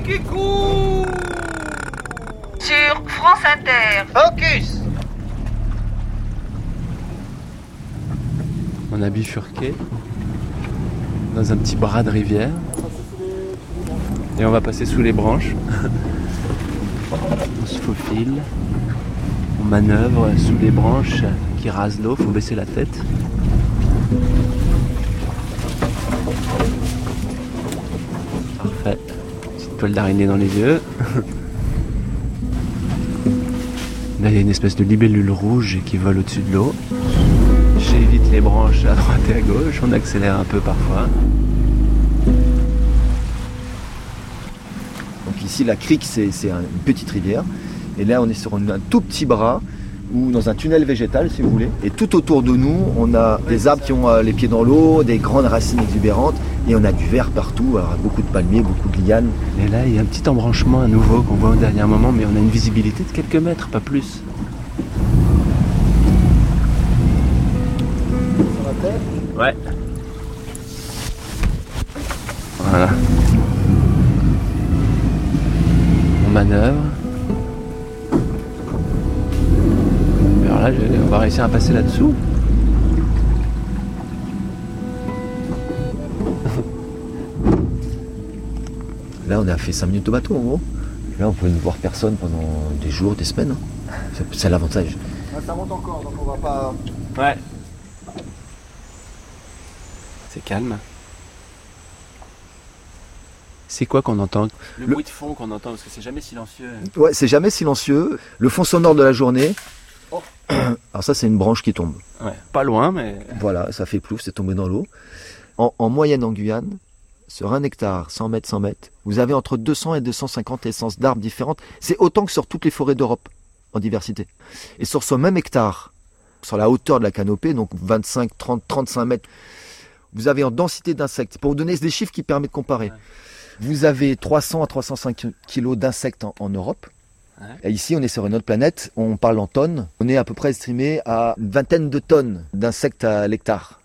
qui court. Sur France Inter. Focus. On a bifurqué dans un petit bras de rivière et on va passer sous les branches. On se faufile, on manœuvre sous les branches qui rasent l'eau, faut baisser la tête. Parfait, petite toile d'araignée dans les yeux. Là il y a une espèce de libellule rouge qui vole au-dessus de l'eau. J'évite les branches à droite et à gauche, on accélère un peu parfois. Donc ici la crique c'est une petite rivière et là on est sur un tout petit bras ou dans un tunnel végétal si vous voulez. Et tout autour de nous on a des arbres qui ont les pieds dans l'eau, des grandes racines exubérantes et on a du vert partout, alors beaucoup de palmiers, beaucoup de lianes. Et là il y a un petit embranchement à nouveau qu'on voit au dernier moment mais on a une visibilité de quelques mètres, pas plus. Ouais. Voilà. On manœuvre. Alors là, on va réussir à passer là-dessous. Là on a fait 5 minutes au bateau en gros. Là on peut ne voir personne pendant des jours, des semaines. C'est l'avantage. Ça monte encore donc on va pas... Ouais. C'est calme. C'est quoi qu'on entend ? Le bruit de fond qu'on entend, parce que c'est jamais silencieux. Ouais, c'est jamais silencieux. Le fond sonore de la journée. Oh. Alors ça, c'est une branche qui tombe. Ouais. Pas loin, mais... Voilà, ça fait plouf, c'est tombé dans l'eau. En moyenne en Guyane, sur 1 hectare, 100 mètres, 100 mètres, vous avez entre 200 et 250 essences d'arbres différentes. C'est autant que sur toutes les forêts d'Europe, en diversité. Et sur ce même hectare, sur la hauteur de la canopée, donc 25, 30, 35 mètres, vous avez en densité d'insectes. Pour vous donner des chiffres qui permettent de comparer. Vous avez 300 à 305 kilos d'insectes en Europe. Et ici, on est sur une autre planète, on parle en tonnes. On est à peu près estimé à une vingtaine de tonnes d'insectes à l'hectare.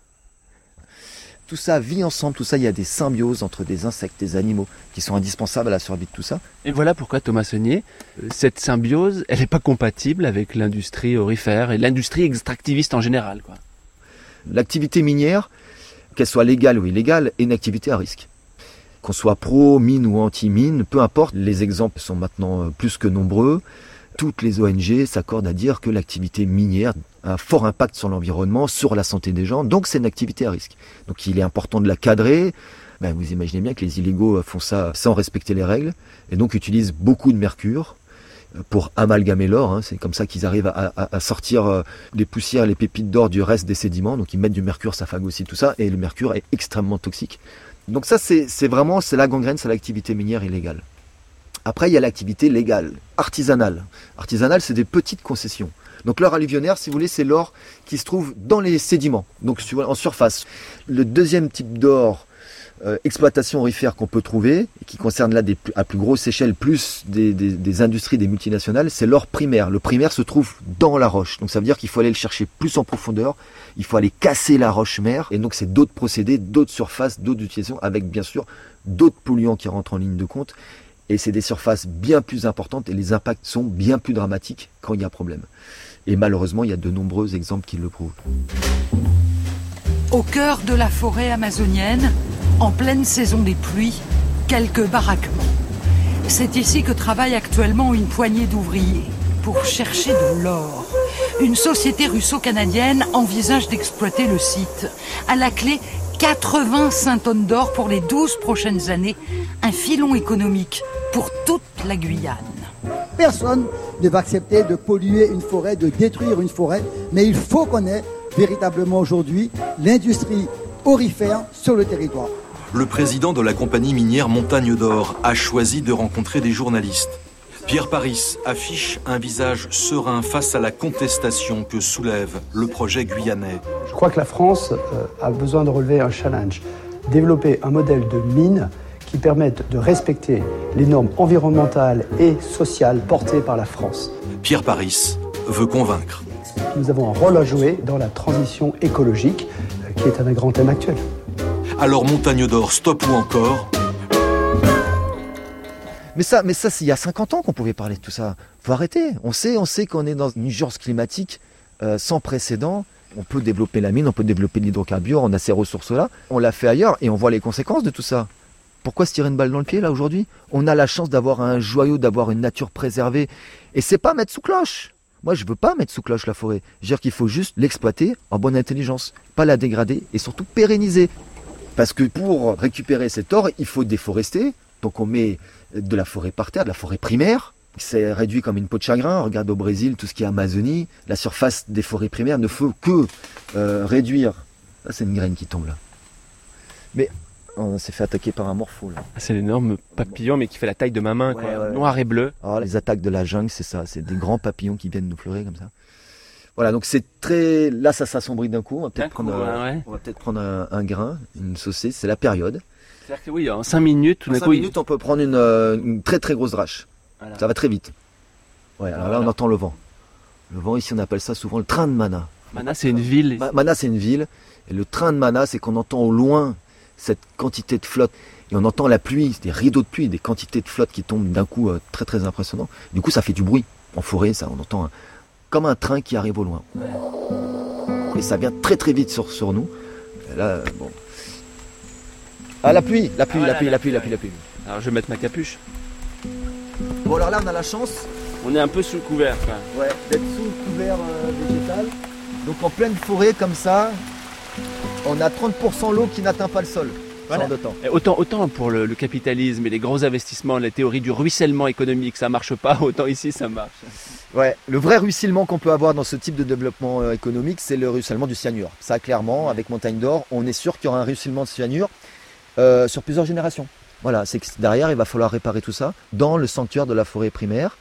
Tout ça vit ensemble, tout ça, il y a des symbioses entre des insectes, des animaux, qui sont indispensables à la survie de tout ça. Et voilà pourquoi, Thomas Saunier, cette symbiose, elle n'est pas compatible avec l'industrie aurifère et l'industrie extractiviste en général, quoi. L'activité minière, qu'elle soit légale ou illégale, est une activité à risque. Qu'on soit pro-mine ou anti-mine, peu importe, les exemples sont maintenant plus que nombreux. Toutes les ONG s'accordent à dire que l'activité minière a un fort impact sur l'environnement, sur la santé des gens, donc c'est une activité à risque. Donc il est important de la cadrer. Vous imaginez bien que les illégaux font ça sans respecter les règles, et donc utilisent beaucoup de mercure pour amalgamer l'or. C'est comme ça qu'ils arrivent à sortir les poussières, les pépites d'or du reste des sédiments. Donc ils mettent du mercure, ça phagocyte tout ça, et le mercure est extrêmement toxique. Donc ça, c'est la gangrène, c'est l'activité minière illégale. Après, il y a l'activité légale, artisanale. Artisanale, c'est des petites concessions. Donc l'or alluvionnaire, si vous voulez, c'est l'or qui se trouve dans les sédiments, donc en surface. Le deuxième type d'or, exploitation aurifère qu'on peut trouver, et qui concerne là à plus grosse échelle, plus des industries, des multinationales, c'est l'or primaire. Le primaire se trouve dans la roche. Donc ça veut dire qu'il faut aller le chercher plus en profondeur, il faut aller casser la roche mère, et donc c'est d'autres procédés, d'autres surfaces, d'autres utilisations, avec bien sûr d'autres polluants qui rentrent en ligne de compte. Et c'est des surfaces bien plus importantes et les impacts sont bien plus dramatiques quand il y a problème. Et malheureusement, il y a de nombreux exemples qui le prouvent. Au cœur de la forêt amazonienne, en pleine saison des pluies, quelques baraquements. C'est ici que travaille actuellement une poignée d'ouvriers pour chercher de l'or. Une société russo-canadienne envisage d'exploiter le site. À la clé, 85 tonnes d'or pour les 12 prochaines années. Un filon économique pour toute la Guyane. Personne ne va accepter de polluer une forêt, de détruire une forêt, mais il faut qu'on ait véritablement aujourd'hui l'industrie aurifère sur le territoire. Le président de la compagnie minière Montagne d'Or a choisi de rencontrer des journalistes. Pierre Paris affiche un visage serein face à la contestation que soulève le projet guyanais. Je crois que la France a besoin de relever un challenge. Développer un modèle de mine qui permette de respecter les normes environnementales et sociales portées par la France. Pierre Paris veut convaincre. Nous avons un rôle à jouer dans la transition écologique, qui est un grand thème actuel. Alors Montagne d'Or, stop ou encore ? Mais ça, c'est il y a 50 ans qu'on pouvait parler de tout ça. Faut arrêter. On sait qu'on est dans une urgence climatique sans précédent. On peut développer la mine, on peut développer de l'hydrocarbure, on a ces ressources-là. On l'a fait ailleurs et on voit les conséquences de tout ça. Pourquoi se tirer une balle dans le pied là aujourd'hui ? On a la chance d'avoir un joyau, d'avoir une nature préservée. Et c'est pas mettre sous cloche. Moi, je veux pas mettre sous cloche la forêt. Je veux dire qu'il faut juste l'exploiter en bonne intelligence, pas la dégrader et surtout pérenniser. Parce que pour récupérer cet or, il faut déforester. Donc on met de la forêt par terre, de la forêt primaire. C'est réduit comme une peau de chagrin. Regarde au Brésil, tout ce qui est Amazonie. La surface des forêts primaires ne fait que réduire. Là, c'est une graine qui tombe là. Mais on s'est fait attaquer par un morpho là. C'est l'énorme papillon, mais qui fait la taille de ma main, quoi. Ouais. Noir et bleu. Alors, les attaques de la jungle, c'est ça. C'est des grands papillons qui viennent nous fleurer comme ça. Voilà, donc c'est très... Là, ça s'assombrit d'un coup. On va peut-être prendre un grain, une saucée. C'est la période. C'est-à-dire que oui, en 5 minutes, tout d'un coup... 5 minutes, on peut prendre une très très grosse drache. Voilà. Ça va très vite. Ouais, alors là, on entend le vent. Le vent, ici, on appelle ça souvent le train de Mana. Mana, c'est une ville. Mana, c'est une ville. Et le train de Mana, c'est qu'on entend au loin cette quantité de flotte. Et on entend la pluie, des rideaux de pluie, des quantités de flotte qui tombent d'un coup très très impressionnant. Du coup, ça fait du bruit. En forêt, ça, on entend comme un train qui arrive au loin. Et ça vient très très vite sur nous. Et là, bon... Ah, la pluie. Alors, je vais mettre ma capuche. Bon, alors là, on a la chance... On est un peu sous le couvert, quoi. Ouais, d'être sous le couvert végétal. Donc en pleine forêt comme ça, on a 30% l'eau qui n'atteint pas le sol. Voilà. De temps. Et autant pour le capitalisme et les gros investissements, la théorie du ruissellement économique, ça marche pas, autant ici ça marche. Ouais, le vrai ruissellement qu'on peut avoir dans ce type de développement économique, c'est le ruissellement du cyanure. Ça, clairement, avec Montagne d'Or, on est sûr qu'il y aura un ruissellement de cyanure sur plusieurs générations. Voilà, c'est que derrière, il va falloir réparer tout ça dans le sanctuaire de la forêt primaire,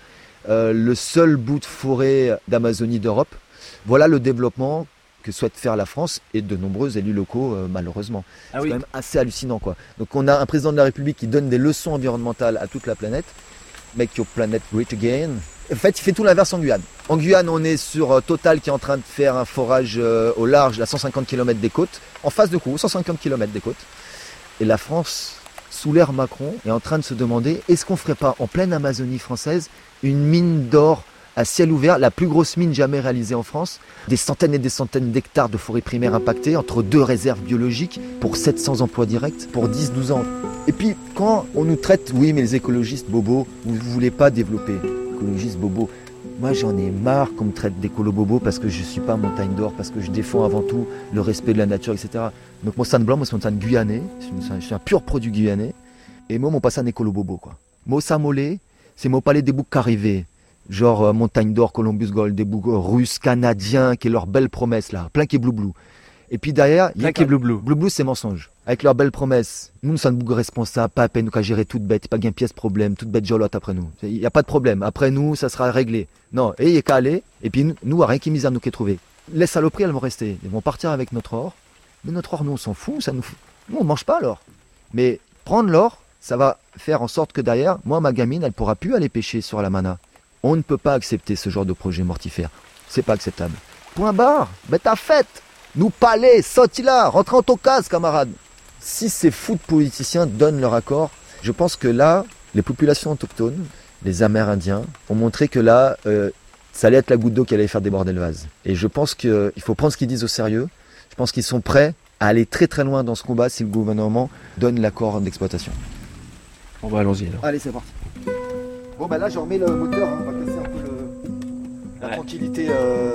le seul bout de forêt d'Amazonie d'Europe. Voilà le développement que souhaite faire la France et de nombreux élus locaux, malheureusement. C'est quand même assez hallucinant, quoi. Donc on a un président de la République qui donne des leçons environnementales à toute la planète. Make your planet great again. En fait, il fait tout l'inverse en Guyane. En Guyane, on est sur Total qui est en train de faire un forage au large à 150 km des côtes, en face de Kourou, 150 km des côtes. Et la France, sous l'ère Macron, est en train de se demander, est-ce qu'on ne ferait pas en pleine Amazonie française une mine d'or à ciel ouvert, la plus grosse mine jamais réalisée en France, des centaines et des centaines d'hectares de forêts primaires impactées, entre 2 réserves biologiques, pour 700 emplois directs, pour 10-12 ans. Et puis, quand on nous traite, oui, mais les écologistes bobos, vous ne voulez pas développer. Écologistes bobos. Moi, j'en ai marre qu'on me traite d'écolo-bobo parce que je ne suis pas Montagne d'Or, parce que je défends avant tout le respect de la nature, etc. Donc, mon Montagne Blanc, moi, c'est Montagne guyanais. Je suis un pur produit guyanais. Et moi, mon passé un écolo-bobo, quoi. Moi, ça molé, c'est mon palais des boucs qu'arrivé. Genre Montagne d'Or, Columbus Gold, des boucs russes, canadiens, qui est leur belle promesse là, plein qui est blou-blou. Et puis derrière, plein qui est blou-blou. Blou-blou, c'est mensonge. Avec leur belle promesse, nous sommes boucs responsables, pas à peine nous qu'à gérer toute bête, pas gain pièce problème, toute bête jolotte après nous. Il n'y a pas de problème, après nous, ça sera réglé. Non, et il n'y a qu'à aller, et puis nous, rien qui misère nous qui trouver. Les saloperies, elles vont rester, elles vont partir avec notre or. Mais notre or, nous, on s'en fout, nous, on ne mange pas l'or. Mais prendre l'or, ça va faire en sorte que derrière, moi, ma gamine, elle pourra plus aller pêcher sur la Mana. On ne peut pas accepter ce genre de projet mortifère. C'est pas acceptable. Point barre. Ben t'as fait. Nous palais, sortis là, rentrez en ton case, camarades. Si ces fous de politiciens donnent leur accord, je pense que là, les populations autochtones, les Amérindiens, ont montré que là, ça allait être la goutte d'eau qui allait faire déborder le vase. Et je pense qu'il faut prendre ce qu'ils disent au sérieux. Je pense qu'ils sont prêts à aller très très loin dans ce combat si le gouvernement donne l'accord d'exploitation. Bon bah allons-y alors. Allez, c'est parti. Bon bah là je remets le moteur, on va casser un peu la tranquillité.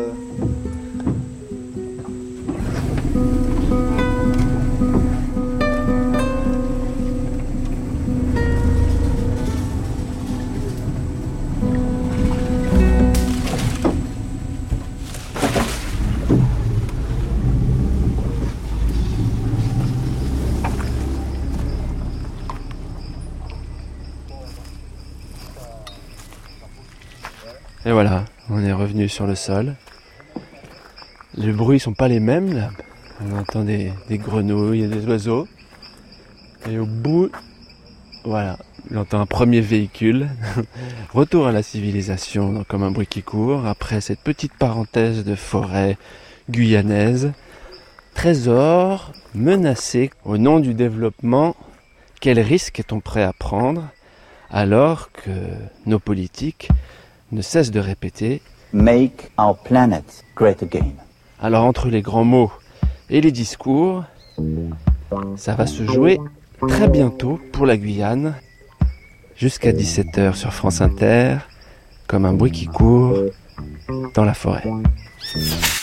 Et voilà, on est revenu sur le sol. Les bruits sont pas les mêmes là. On entend des grenouilles et des oiseaux. Et au bout, voilà, j'entends un premier véhicule. Retour à la civilisation, comme un bruit qui court. Après cette petite parenthèse de forêt guyanaise. Trésor menacé au nom du développement. Quel risque est-on prêt à prendre alors que nos politiques ne cessent de répéter « Make our planet great again ». Alors entre les grands mots et les discours, ça va se jouer très bientôt pour la Guyane, jusqu'à 17h sur France Inter, comme un bruit qui court dans la forêt.